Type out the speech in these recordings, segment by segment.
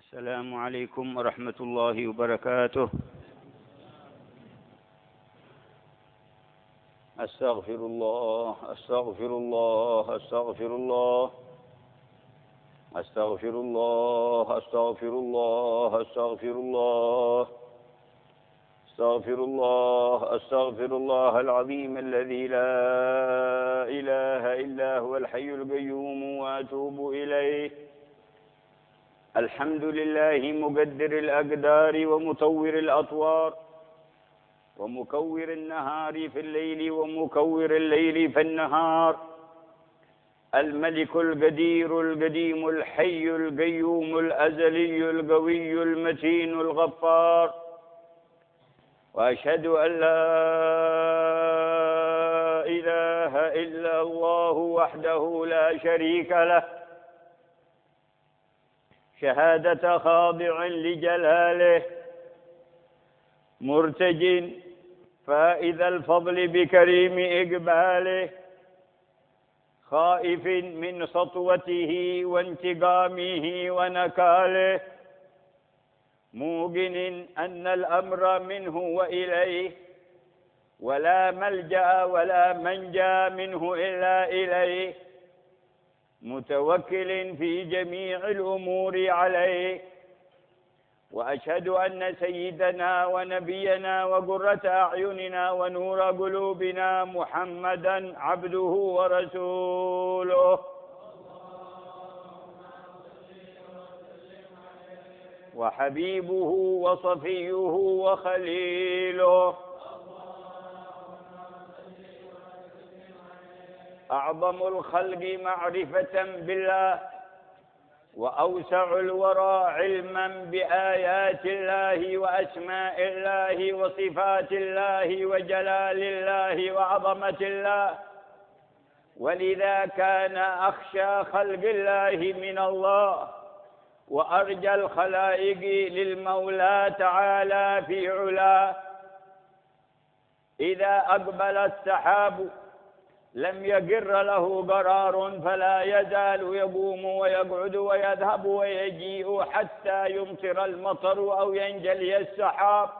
السلام عليكم ورحمة الله وبركاته. أستغفر الله أستغفر الله أستغفر الله أستغفر الله أستغفر الله أستغفر الله أستغفر الله أستغفر الله العظيم الذي لا إله إلا هو الحي القيوم وأتوب إليه. الحمد لله مقدر الأقدار ومطور الأطوار ومكور النهار في الليل ومكور الليل في النهار، الملك القدير القديم الحي القيوم الأزلي القوي المتين الغفار. وأشهد أن لا إله إلا الله وحده لا شريك له، شهادة خاضع لجلاله مرتج فائذ الفضل بكريم إقباله، خائف من سطوته وانتقامه ونكاله، موقن أن الأمر منه وإليه، ولا ملجأ ولا منجى منه إلا إليه، متوكل في جميع الأمور عليه. وأشهد أن سيدنا ونبينا وقرة أعيننا ونور قلوبنا محمدًا عبده ورسوله، وحبيبه وصفيه وخليله، أعظم الخلق معرفة بالله، وأوسع الورى علما بآيات الله وأسماء الله وصفات الله وجلال الله وعظمة الله، ولذا كان أخشى خلق الله من الله، وأرجى الخلائق للمولى تعالى في علاه. إذا أقبل السحاب لم يقر له قرار، فلا يزال يقوم ويقعد ويذهب ويجيء حتى يمطر المطر أو ينجلي السحاب،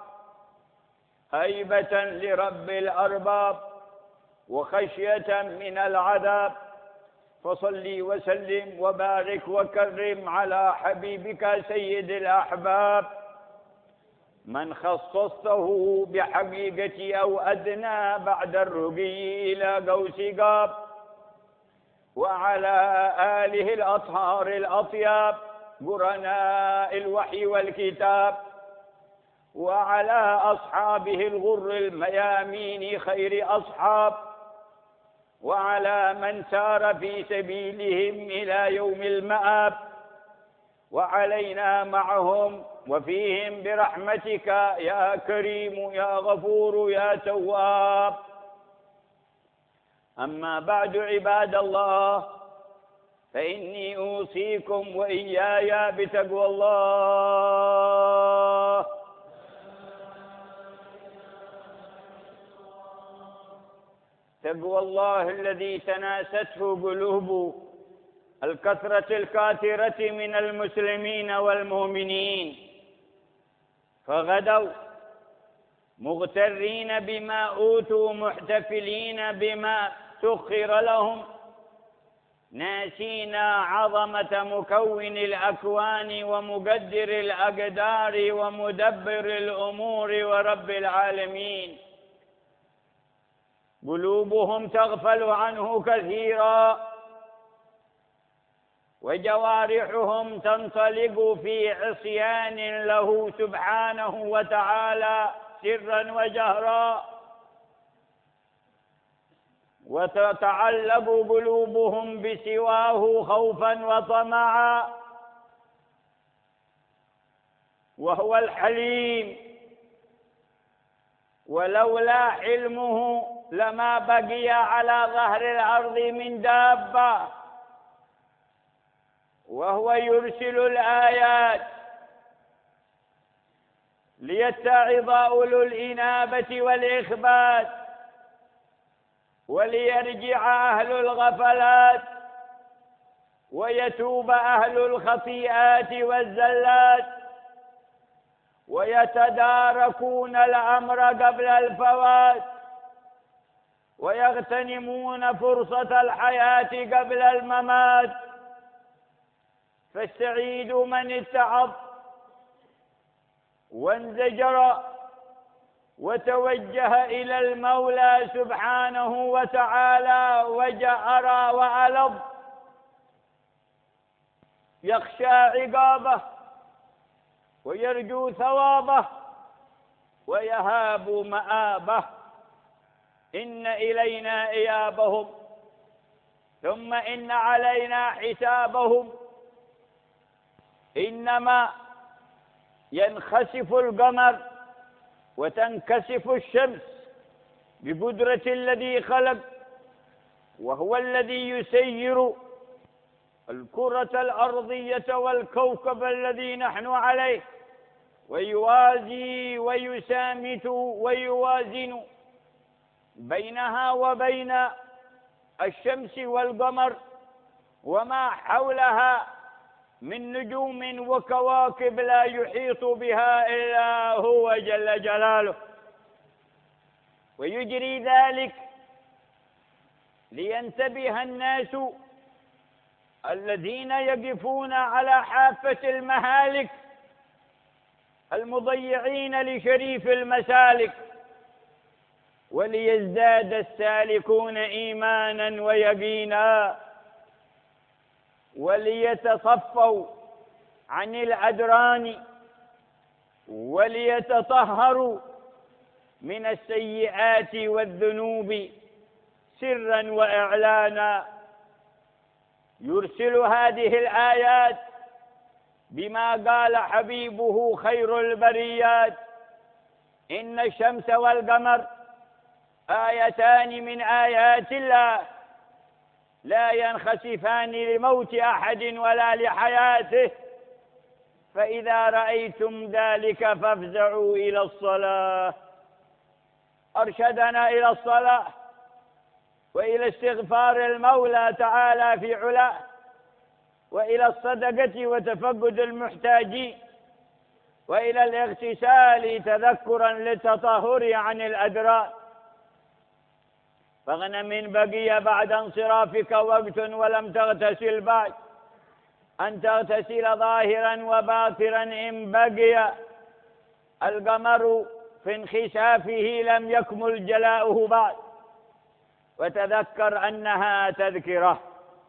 هيبة لرب الأرباب وخشية من العذاب. فصل وسلم وبارك وكرم على حبيبك سيد الأحباب، من خصصته بحقيقة أو أدنى بعد الرقي إلى قوس قاب، وعلى آله الأطهار الأطياب قرناء الوحي والكتاب، وعلى أصحابه الغر الميامين خير أصحاب، وعلى من سار في سبيلهم إلى يوم المآب، وعلينا معهم وفيهم برحمتك يا كريم يا غفور يا تواب. أما بعد عباد الله، فإني أوصيكم وإياي بتقوى الله. تقوى الله الذي تناسته قلوب الكثرة الكاثرة من المسلمين والمؤمنين، فغدوا مغترين بما أوتوا محتفلين بما سخر لهم، ناسينا عظمة مكون الأكوان ومقدر الأقدار ومدبر الأمور ورب العالمين. قلوبهم تغفل عنه كثيرا، وجوارحهم تنطلق في عصيان له سبحانه وتعالى سرا وجهرا، وتتعلق قلوبهم بسواه خوفا وطمعا، وهو الحليم، ولولا حلمه لما بقي على ظهر الأرض من دابة، وهو يرسل الآيات ليتعظ أولو الإنابة والإخبات، وليرجع أهل الغفلات ويتوب أهل الخطيئات والزلات، ويتداركون الأمر قبل الفوات، ويغتنمون فرصة الحياة قبل الممات. فالسعيد من اتعظ وانزجر وتوجه إلى المولى سبحانه وتعالى وجأر وألظ، يخشى عقابه ويرجو ثوابه ويهاب مآبه. إن إلينا إيابهم ثم إن علينا حسابهم. إنما ينخسف القمر وتنكسف الشمس بقدرة الذي خلق، وهو الذي يسير الكرة الأرضية والكوكب الذي نحن عليه، ويوازي ويسامت ويوازن بينها وبين الشمس والقمر وما حولها من نجوم وكواكب لا يحيط بها إلا هو جل جلاله. ويجري ذلك لينتبه الناس الذين يقفون على حافة المهالك المضيعين لشريف المسالك، وليزداد السالكون إيمانا ويقينا، وليتصفوا عن الأدران، وليتطهروا من السيئات والذنوب سرا وإعلانا. يرسل هذه الآيات بما قال حبيبه خير البريات: إن الشمس والقمر آيتان من آيات الله لا ينخسفان لموت أحد ولا لحياته، فإذا رأيتم ذلك فافزعوا إلى الصلاة. أرشدنا إلى الصلاة وإلى استغفار المولى تعالى في علاه، وإلى الصدقة وتفقد المحتاجين، وإلى الاغتسال تذكرا للتطهر عن الأدران. فاغنم بقي بعد انصرافك وقت ولم تغتسل بعد أن تغتسل ظاهرا وباطرا إن بقي. القمر في انخسافه لم يكمل جلاؤه بعد، وتذكر أنها تذكرة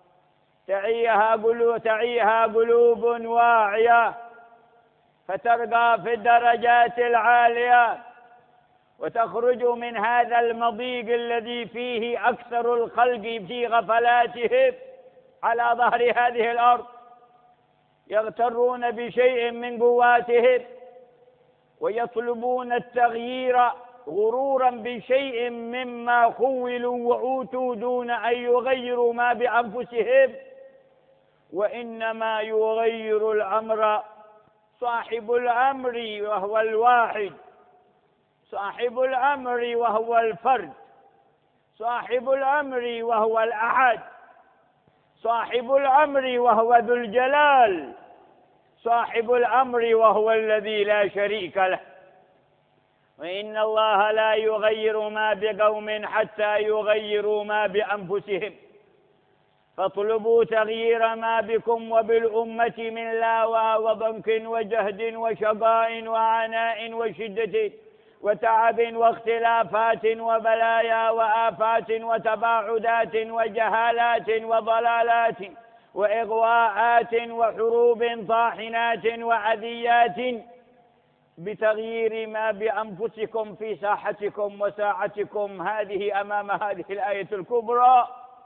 تعيها قلوب واعية، فترقى في الدرجات العالية، وتخرج من هذا المضيق الذي فيه أكثر الخلق في غفلاتهم على ظهر هذه الأرض، يغترون بشيء من قواتهم ويطلبون التغيير غرورا بشيء مما خولوا وأوتوا دون أن يغيروا ما بأنفسهم، وإنما يغير الأمر صاحب الأمر وهو الواحد، صاحب الأمر وهو الفرد، صاحب الأمر وهو الأحد، صاحب الأمر وهو ذو الجلال، صاحب الأمر وهو الذي لا شريك له. وإن الله لا يغير ما بقوم حتى يغيروا ما بأنفسهم، فاطلبوا تغيير ما بكم وبالأمة من لاوى وضنك وجهد وشقاء وعناء وشدة وتعب واختلافات وبلايا وآفات وتباعدات وجهالات وضلالات وإغواءات وحروب طاحنات وعذيات، بتغيير ما بأنفسكم في ساحتكم وساعتكم هذه أمام هذه الآية الكبرى.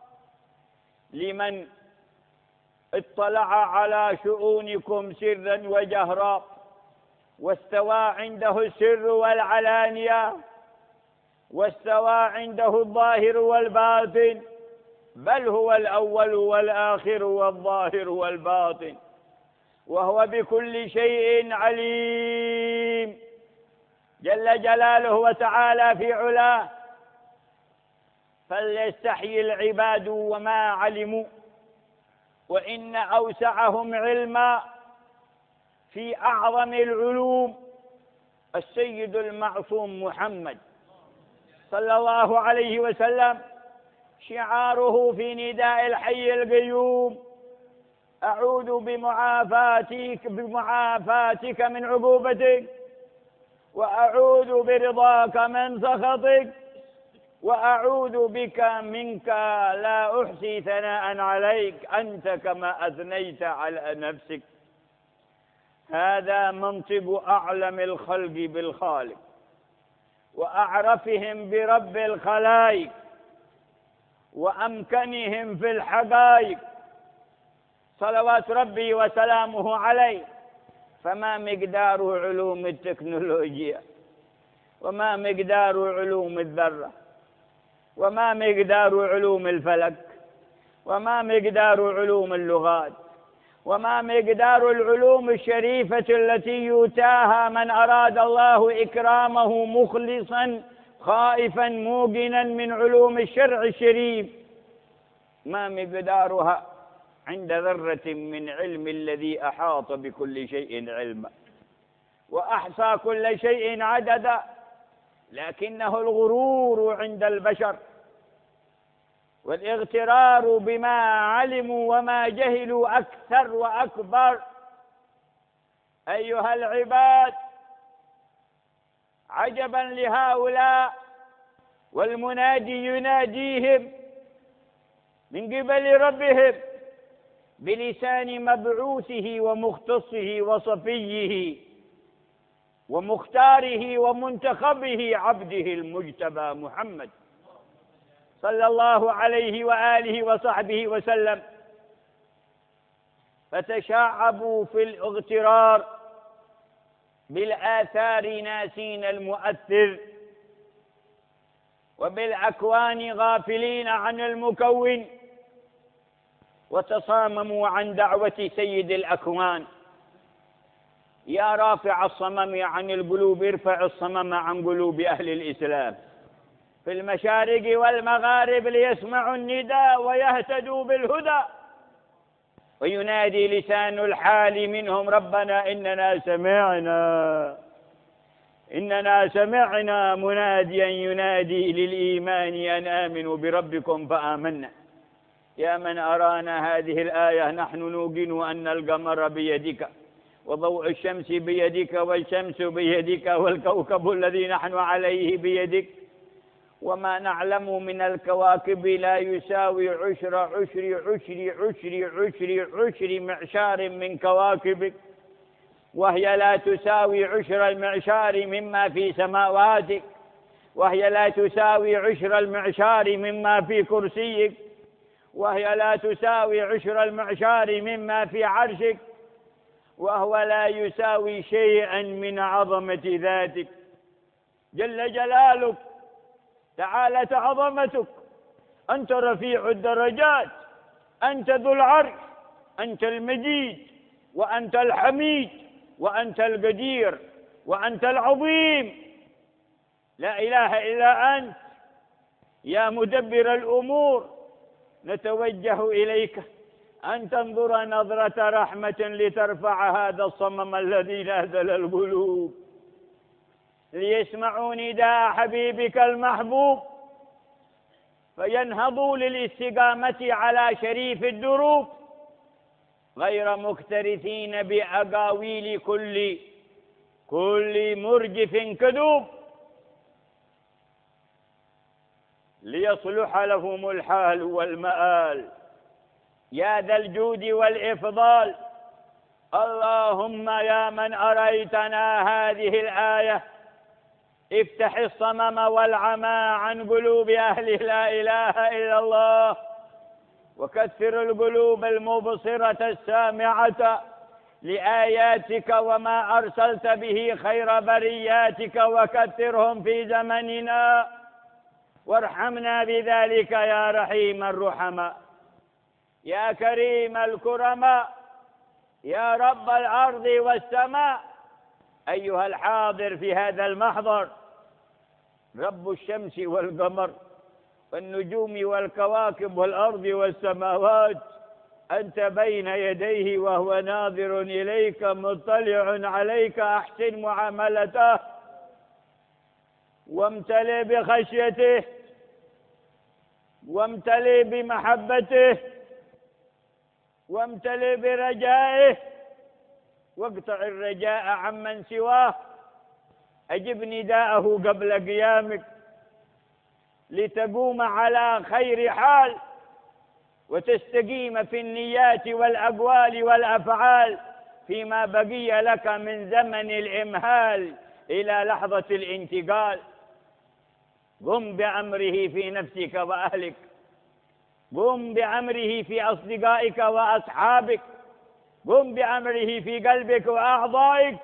لمن اطلع على شؤونكم سرا وجهرا واستوى عنده السر والعلانية، واستوى عنده الظاهر والباطن، بل هو الأول والآخر والظاهر والباطن، وهو بكل شيء عليم جل جلاله وتعالى في علاه. فليستحيي العباد وما علموا وإن أوسعهم علما في أعظم العلوم السيد المعصوم محمد صلى الله عليه وسلم، شعاره في نداء الحي القيوم: أعوذ بمعافاتك من عقوبتك، وأعوذ برضاك من سخطك، وأعوذ بك منك لا أحصي ثناء عليك أنت كما أثنيت على نفسك. هذا منصب أعلم الخلق بالخالق وأعرفهم برب الخلائق وأمكنهم في الحقائق، صلوات ربي وسلامه عليه. فما مقدار علوم التكنولوجيا، وما مقدار علوم الذرة، وما مقدار علوم الفلك، وما مقدار علوم اللغات، وما مقدار العلوم الشريفة التي يؤتاها من أراد الله إكرامه مخلصا خائفا موقنا من علوم الشرع الشريف، ما مقدارها عند ذرة من علم الذي أحاط بكل شيء علما وأحصى كل شيء عددا. لكنه الغرور عند البشر والاغترار بما علموا وما جهلوا أكثر وأكبر. أيها العباد، عجبا لهؤلاء والمنادي يناديهم من قبل ربهم بلسان مبعوثه ومختصه وصفيه ومختاره ومنتخبه عبده المجتبى محمد صلى الله عليه وآله وصحبه وسلم. فتشعبوا في الاغترار بالآثار ناسين المؤثر، وبالأكوان غافلين عن المكون، وتصامموا عن دعوة سيد الأكوان: يا رافع الصمم عن القلوب ارفع الصمم عن قلوب أهل الإسلام في المشارق والمغارب ليسمعوا النداء ويهتدوا بالهدى. وينادي لسان الحال منهم: ربنا إننا سمعنا مناديا ينادي للإيمان أن آمنوا بربكم فآمنا. يا من أرانا هذه الآية، نحن نوقن أن القمر بيدك وضوء الشمس بيدك والشمس بيدك والكوكب الذي نحن عليه بيدك، وما نعلم من الكواكب لا يساوي عشر معشار من كواكبك، وهي لا تساوي عشر المعشار مما في سماواتك، وهي لا تساوي عشر المعشار مما في كرسيك، وهي لا تساوي عشر المعشار مما في عرشك، وهو لا يساوي شيئا من عظمة ذاتك جل جلالك، تعالت عظمتك. أنت رفيع الدرجات، أنت ذو العرش، أنت المجيد، وأنت الحميد، وأنت القدير، وأنت العظيم. لا إله إلا أنت يا مدبر الأمور. نتوجه إليك أن تنظر نظرة رحمة لترفع هذا الصمم الذي نهدل القلوب، ليسمعوا نداء حبيبك المحبوب فينهضوا للاستقامة على شريف الدروب، غير مكترثين بأقاويل كل مرجف كذوب، ليصلح لهم الحال والمآل. يا ذا الجود والإفضال، اللهم يا من أريتنا هذه الآية، افتح الصمم والعمى عن قلوب أهل لا إله إلا الله، وكثر القلوب المبصرة السامعة لآياتك وما أرسلت به خير برياتك، وكثرهم في زمننا، وارحمنا بذلك يا رحيم الرحماء، يا كريم الكرماء، يا رب الأرض والسماء. أيها الحاضر في هذا المحضر، رب الشمس والقمر والنجوم والكواكب والأرض والسماوات، أنت بين يديه وهو ناظر إليك مطلع عليك، أحسن معاملته وامتلئ بخشيته وامتلئ بمحبته وامتلئ برجائه، واقطع الرجاء عمن سواه. أجب نداءه قبل قيامك لتقوم على خير حال وتستقيم في النيات والأقوال والأفعال فيما بقي لك من زمن الإمهال إلى لحظة الانتقال. قم بأمره في نفسك وأهلك، قم بأمره في أصدقائك وأصحابك، قم بأمره في قلبك وأعضائك.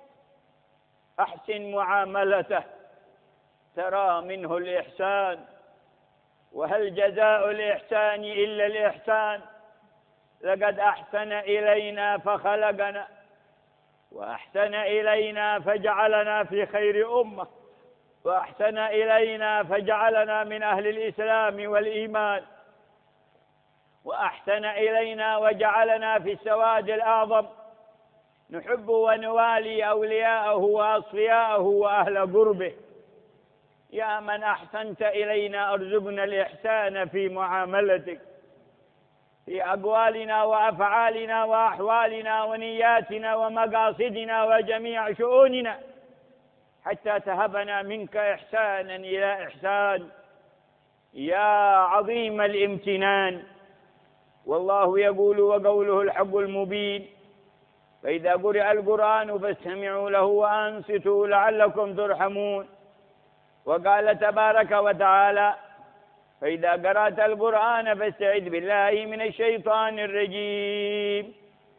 أحسن معاملته ترى منه الإحسان، وهل جزاء الإحسان إلا الإحسان؟ لقد أحسن إلينا فخلقنا، وأحسن إلينا فجعلنا في خير أمة، وأحسن إلينا فجعلنا من أهل الإسلام والإيمان، وأحسن إلينا وجعلنا في السواد الأعظم، نحب ونوالي أولياءه وأصفياءه وأهل قربه. يا من أحسنت إلينا ارزقنا الإحسان في معاملتك، في أقوالنا وأفعالنا وأحوالنا ونياتنا ومقاصدنا وجميع شؤوننا، حتى تهبنا منك إحسانا إلى إحسان يا عظيم الامتنان. والله يقول وقوله الحق المبين: فإذا قرئ القرآن فاستمعوا له وأنصتوا لعلكم ترحمون. وقال تبارك وتعالى: فإذا قرأت القرآن فاستعذ بالله من الشيطان الرجيم.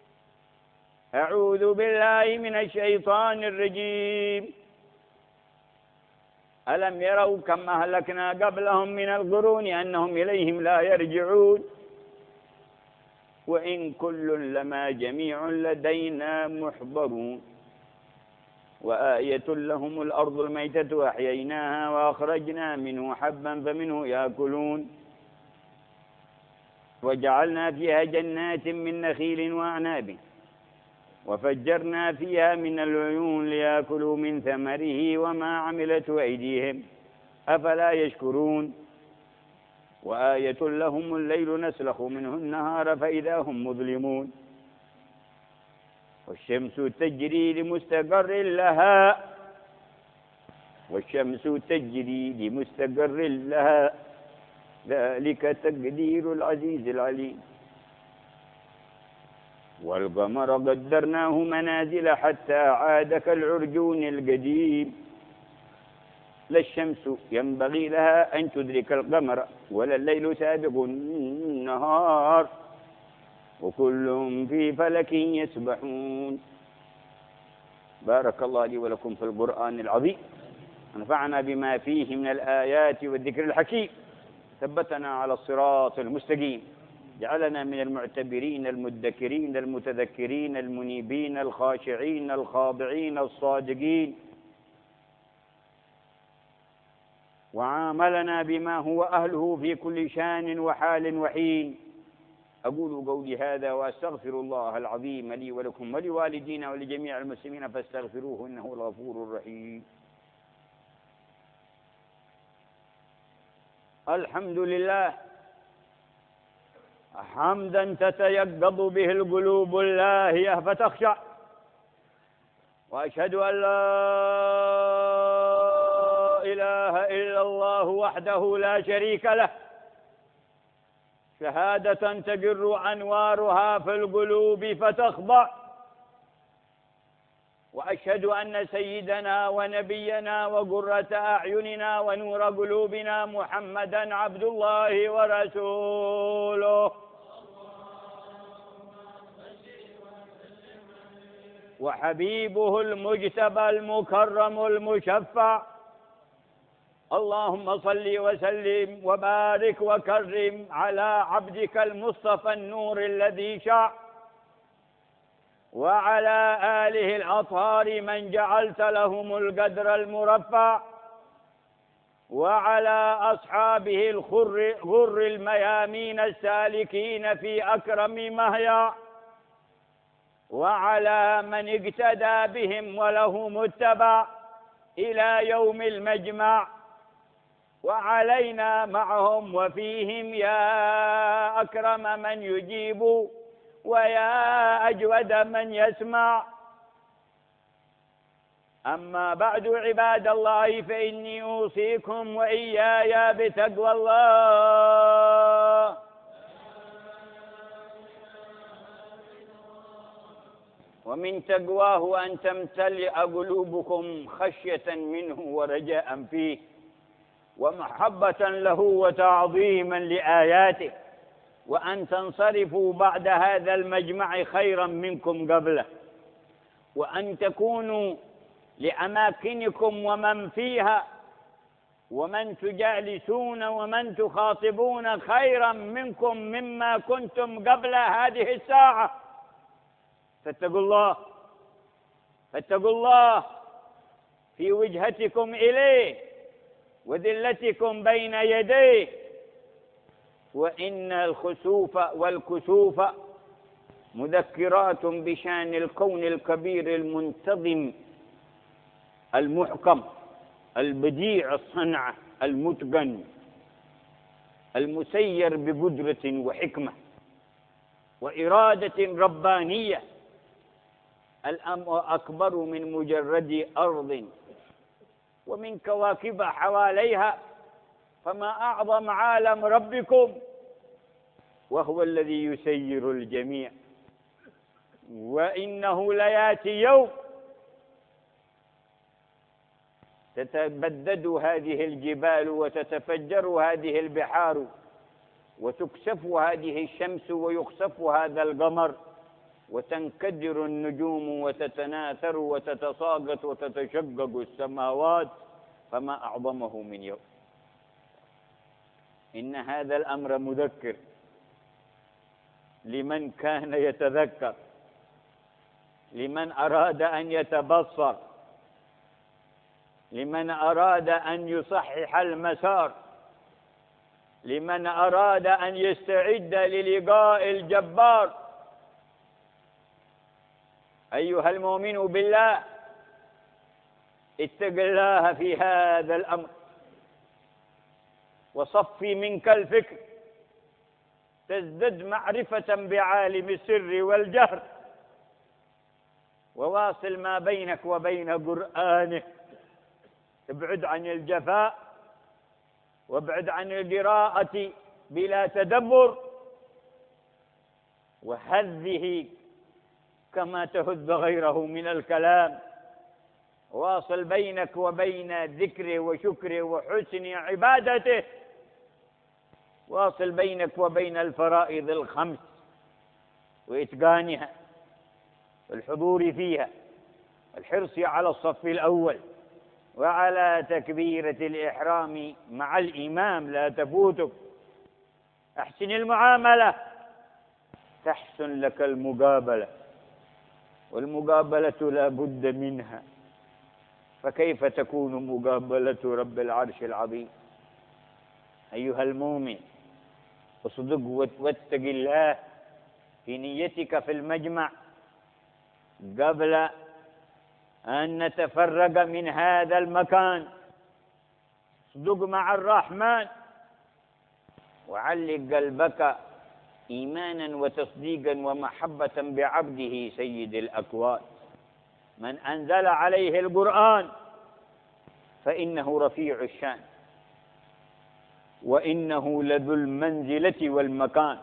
أعوذ بالله من الشيطان الرجيم. ألم يروا كم أهلكنا قبلهم من القرون أنهم إليهم لا يرجعون وإن كل لما جميع لدينا محضرون. وآية لهم الأرض الميتة أحييناها وأخرجنا منه حبا فمنه يأكلون وجعلنا فيها جنات من نخيل وأعناب وفجرنا فيها من العيون ليأكلوا من ثمره وما عملته أيديهم أفلا يشكرون. وآية لهم الليل نسلخ منه النهار فإذا هم مظلمون. والشمس تجري لمستقر لها، والشمس تجري لمستقر لها، ذلك تقدير العزيز العليم. والقمر قدرناه منازل حتى عاد كالعرجون القديم. لا الشمس ينبغي لها أن تدرك القمر ولا الليل سابق النهار وكل في فلك يسبحون. بارك الله لي ولكم في القرآن العظيم، ونفعنا بما فيه من الآيات والذكر الحكيم، ثبتنا على الصراط المستقيم، جعلنا من المعتبرين المدكرين المتذكرين المنيبين الخاشعين الخاضعين الصادقين، وعاملنا بما هو أهله في كل شان وحال وحين. أقول قولي هذا وأستغفر الله العظيم لي ولكم ولوالدينا ولجميع المسلمين فاستغفروه إنه الغفور الرحيم. الحمد لله حمدا تتيقظ به القلوب اللاهية فتخشع، وأشهد أن لا إله إلا الله وحده لا شريك له شهادة تجر أنوارها في القلوب فتخضع، وأشهد أن سيدنا ونبينا وقرة أعيننا ونور قلوبنا محمدا عبد الله ورسوله وحبيبه المجتبى المكرم المشفع. اللهم صل وسلم وبارك وكرم على عبدك المصطفى النور الذي شع، وعلى آله الأطهار من جعلت لهم القدر المرفع، وعلى أصحابه غر الميامين السالكين في أكرم مهيا، وعلى من اقتدى بهم وله متبع إلى يوم المجمع، وعلينا معهم وفيهم يا أكرم من يجيب ويا أجود من يسمع. أما بعد عباد الله، فإني أوصيكم وإياي بتقوى الله. ومن تقواه أن تمتلئ قلوبكم خشية منه ورجاء فيه ومحبة له وتعظيما لآياته، وأن تنصرفوا بعد هذا المجمع خيرا منكم قبله، وأن تكونوا لأماكنكم ومن فيها ومن تجالسون ومن تخاطبون خيرا منكم مما كنتم قبل هذه الساعة. فاتقوا الله، فاتقوا الله في وجهتكم إليه وذلتكم بين يديه. وإن الخسوف والكسوف مذكرات بشأن الكون الكبير المنتظم المحكم البديع الصنعة المتقن المسير بقدرة وحكمة وإرادة ربانية. الأمر أكبر من مجرد أرض ومن كواكب حواليها، فما أعظم عالم ربكم، وهو الذي يسير الجميع. وإنه ليأتي يوم تتبدد هذه الجبال وتتفجر هذه البحار وتكسف هذه الشمس ويخسف هذا القمر وتنكدر النجوم وتتناثر وتتساقط وتتشقق السماوات، فما أعظمه من يوم. إن هذا الأمر مذكر لمن كان يتذكر، لمن أراد أن يتبصر، لمن أراد أن يصحح المسار، لمن أراد أن يستعد للقاء الجبار. أيها المؤمن بالله، اتق الله في هذا الأمر وصفي منك الفكر، تزدد معرفة بعالم السر والجهر، وواصل ما بينك وبين قرآنه. ابعد عن الجفاء وابعد عن القراءة بلا تدبر، وهذه كما تهذ غيره من الكلام. واصل بينك وبين ذكره وشكره وحسن عبادته، واصل بينك وبين الفرائض الخمس وإتقانها والحضور فيها والحرص على الصف الأول وعلى تكبيرة الإحرام مع الإمام لا تفوتك. أحسن المعاملة تحسن لك المقابلة، والمقابلة لا بد منها، فكيف تكون مقابلة رب العرش العظيم؟ أيها المؤمن، اصدق واتق الله في نيتك في المجمع قبل أن نتفرق من هذا المكان. اصدق مع الرحمن وعلق قلبك إيمانا وتصديقا ومحبة بعبده سيد الأكوان. من أنزل عليه القرآن فإنه رفيع الشان، وإنه لذو المنزلة والمكان،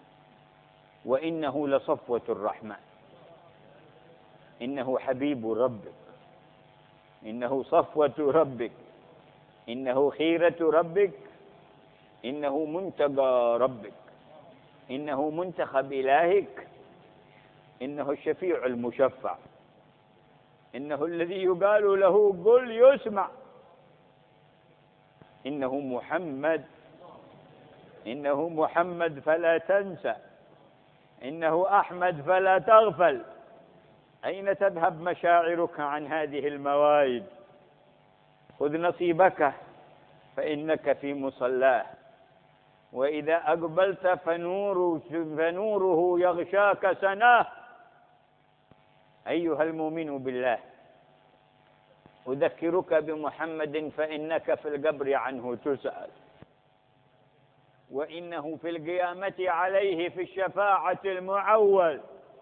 وإنه لصفوة الرحمن. إنه حبيب ربك، إنه صفوة ربك، إنه خيرة ربك، إنه منتقى ربك، إنه منتخب إلهك، إنه الشفيع المشفع، إنه الذي يقال له قل يسمع، إنه محمد، إنه محمد فلا تنسى، إنه أحمد فلا تغفل. أين تذهب مشاعرك عن هذه الموائد؟ خذ نصيبك فإنك في مصلاه، وإذا أقبلت فنوره يغشاك سناه. أيها المؤمن بالله، أذكرك بمحمد فإنك في القبر عنه تسأل، وإنه في القيامة عليه في الشفاعة المعول،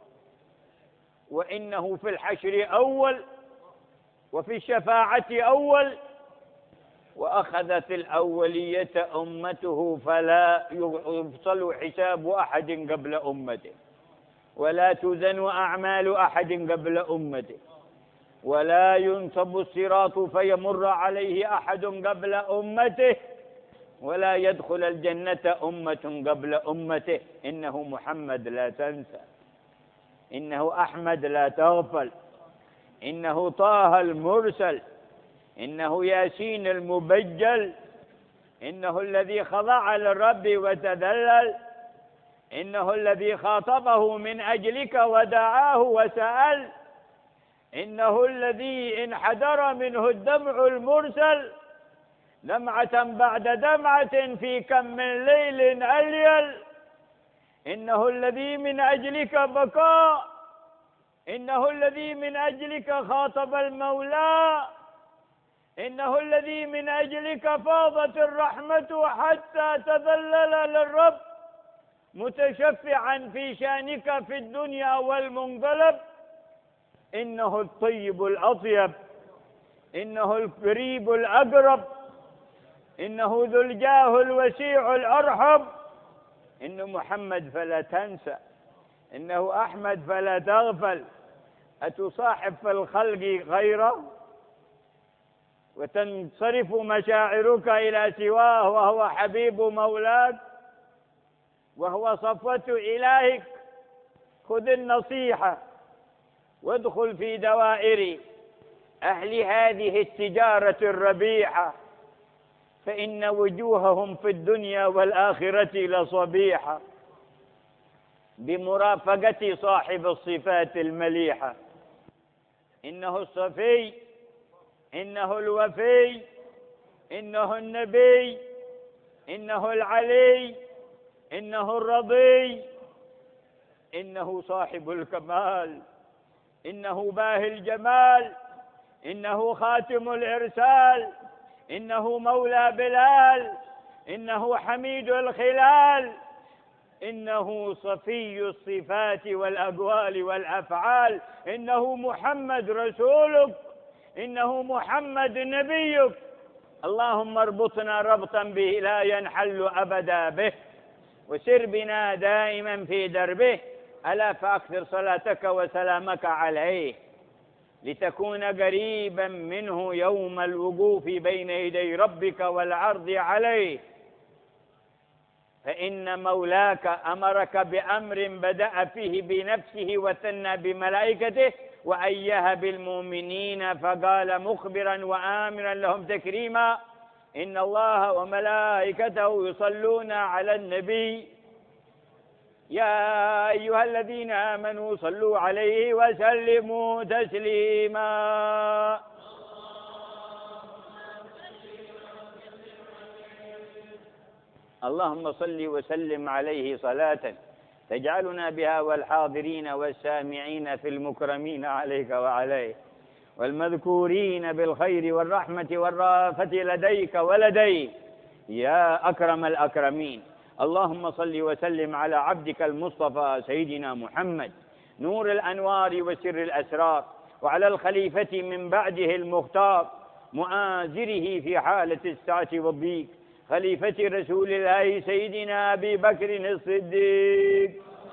وإنه في الحشر أول، وفي الشفاعة أول. وأخذت الأولية أمته، فلا يفصل حساب أحد قبل أمته، ولا تزن أعمال أحد قبل أمته، ولا ينصب الصراط فيمر عليه أحد قبل أمته، ولا يدخل الجنة أمة قبل أمته. إنه محمد لا تنسى، إنه أحمد لا تغفل، إنه طه المرسل، إنه ياسين المبجل، إنه الذي خضع للرب وتذلل، إنه الذي خاطبه من أجلك ودعاه وسأل، إنه الذي انحدر منه الدمع المرسل دمعة بعد دمعة في كم من ليل أليل، إنه الذي من أجلك بكى، إنه الذي من أجلك خاطب المولى، إنه الذي من أجلك فاضت الرحمة حتى تذلل للرب متشفعا في شانك في الدنيا والمنقلب. إنه الطيب الأطيب، إنه القريب الأقرب، إنه ذو الجاه الوسيع الأرحب. إنه محمد فلا تنسى، إنه أحمد فلا تغفل. أتصاحب في الخلق غيره وتنصرف مشاعرك إلى سواه وهو حبيب مولاك وهو صفوة إلهك؟ خذ النصيحة وادخل في دوائر أهل هذه التجارة الربيحة، فإن وجوههم في الدنيا والآخرة لصبيحة بمرافقة صاحب الصفات المليحة. إنه الصفي، إنه الوفي، إنه النبي، إنه العلي، إنه الرضي، إنه صاحب الكمال، إنه باهي الجمال، إنه خاتم الإرسال، إنه مولى بلال، إنه حميد الخلال، إنه صفي الصفات والأقوال والأفعال، إنه محمد رسولك، إنه محمد نبيك. اللهم اربطنا ربطا به لا ينحل أبدا به، وسر بنا دائما في دربه. ألا فأكثر صلاتك وسلامك عليه لتكون قريبا منه يوم الوقوف بين يدي ربك والعرض عليه. فإن مولاك أمرك بأمر بدأ فيه بنفسه وثنى بملائكته وأيه بالمؤمنين، فقال مخبرا وآمرا لهم تكريما: إن الله وملائكته يصلون على النبي يا أيها الذين آمنوا صلوا عليه وسلموا تسليما. اللهم صل وسلم عليه صلاة تجعلنا بها والحاضرين والسامعين في المكرمين عليك وعليه، والمذكورين بالخير والرحمة والرافة لديك ولديه يا أكرم الأكرمين. اللهم صل وسلم على عبدك المصطفى سيدنا محمد نور الأنوار وسر الأسرار، وعلى الخليفة من بعده المختار مؤازره في حالة السعة والضيق، خليفة رسول الله سيدنا أبي بكر الصديق،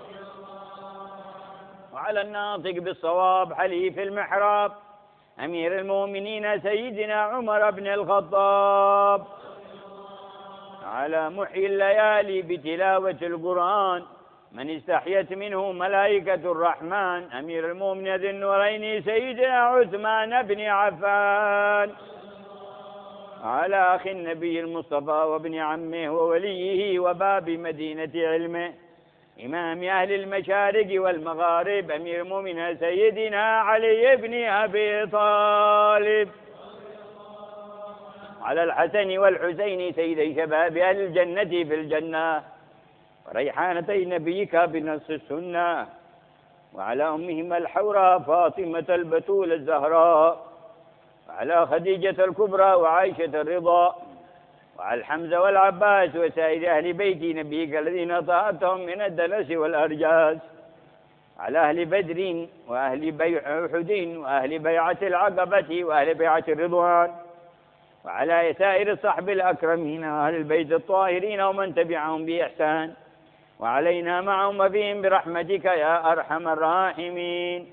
وعلى الناطق بالصواب حليف المحراب أمير المؤمنين سيدنا عمر بن الخطاب، على محيي الليالي بتلاوة القرآن من استحيت منه ملائكة الرحمن أمير المؤمنين ذي النورين سيدنا عثمان بن عفان، على أخي النبي المصطفى وابن عمه ووليه وباب مدينة علمه إمام أهل المشارق والمغارب أمير المؤمنين سيدنا علي بن أبي طالب، على الحسن والحسين سيدي شباب أهل الجنة في الجنة، وريحانتي نبيك بنص السنة، وعلى أمهما الحوراء فاطمة البتول الزهراء، وعلى خديجة الكبرى وعائشة الرضا، وعلى الحمزة والعباس وسائر أهل بيت نبيك الذين طهرتهم من الدنس والأرجاس، على أهل بدر وأهل أحد وأهل بيعة العقبة وأهل بيعة الرضوان، وعلى سائر الصحب الأكرمين وأهل البيت الطاهرين ومن تبعهم بإحسان، وعلينا معهم وفيهم برحمتك يا أرحم الراحمين.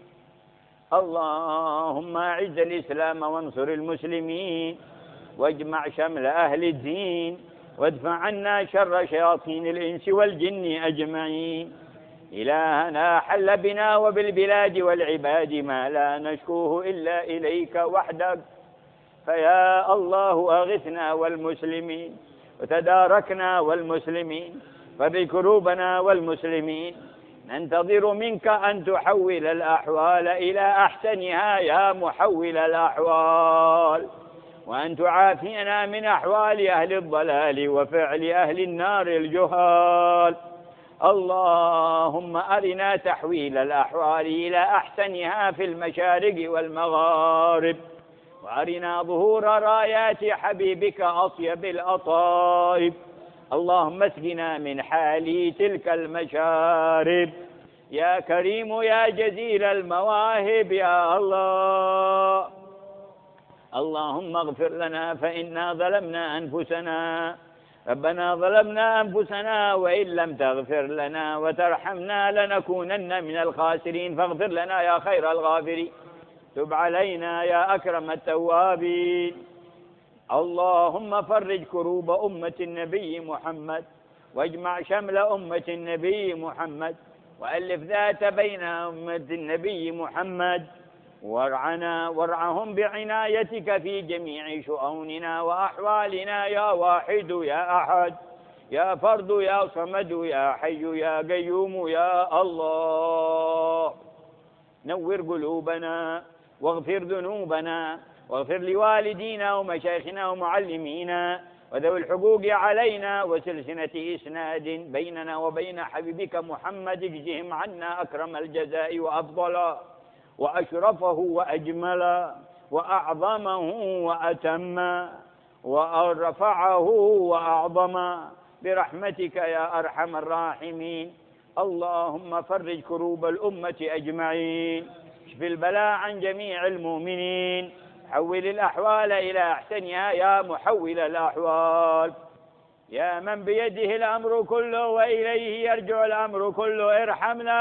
اللهم أعز الإسلام وانصر المسلمين، واجمع شمل أهل الدين، وادفع عنا شر شياطين الإنس والجن أجمعين. إلهنا حل بنا وبالبلاد والعباد ما لا نشكوه إلا إليك وحدك، فيا الله أغثنا والمسلمين، وتداركنا والمسلمين، فرج كروبنا والمسلمين. ننتظر منك أن تحول الأحوال إلى أحسنها يا محول الأحوال، وأن تعافينا من أحوال أهل الضلال وفعل أهل النار الجهال. اللهم أرنا تحويل الأحوال إلى أحسنها في المشارق والمغارب، وأرنا ظهور رايات حبيبك أطيب الأطايب. اللهم اسقنا من حالي تلك المشارب يا كريم يا جزيل المواهب يا الله. اللهم اغفر لنا فإنا ظلمنا أنفسنا، ربنا ظلمنا أنفسنا وإن لم تغفر لنا وترحمنا لنكونن من الخاسرين، فاغفر لنا يا خير الغافرين، تب علينا يا أكرم التوابين. اللهم فرج كروب أمة النبي محمد، واجمع شمل أمة النبي محمد، وألف ذات بين أمة النبي محمد، وارعهم بعنايتك في جميع شؤوننا وأحوالنا يا واحد يا أحد يا فرد يا صمد يا حي يا قيوم يا الله. نور قلوبنا واغفر ذنوبنا، واغفر لوالدينا ومشايخنا ومعلمينا وذوي الحقوق علينا، وسلسلة إسناد بيننا وبين حبيبك محمد، اجزهم عنا أكرم الجزاء وأفضل وأشرفه وأجمل وأعظمه وأتم ورفعه وأعظم برحمتك يا أرحم الراحمين. اللهم فرج كروب الأمة أجمعين، اشف البلاء عن جميع المؤمنين، حول الأحوال إلى أحسنها يا محول الأحوال. يا من بيده الأمر كله وإليه يرجع الأمر كله، ارحمنا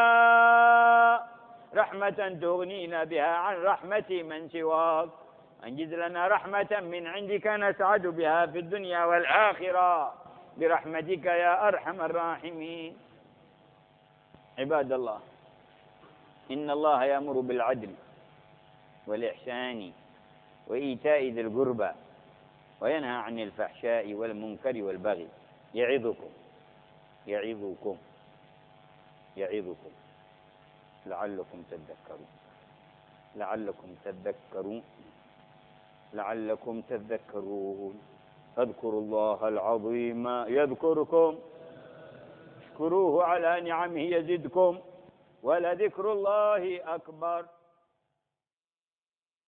رحمة تغنينا بها عن رحمة من سواك، أنجز لنا رحمة من عندك نسعد بها في الدنيا والآخرة برحمتك يا أرحم الراحمين. عباد الله، إن الله يأمر بالعدل والإحسان وإيتاء ذي القربى وينهى عن الفحشاء والمنكر والبغي، يعظكم لعلكم تذكرون. فاذكروا الله العظيم يذكركم، اشكروه على نعمه يزدكم، ولذكر الله أكبر.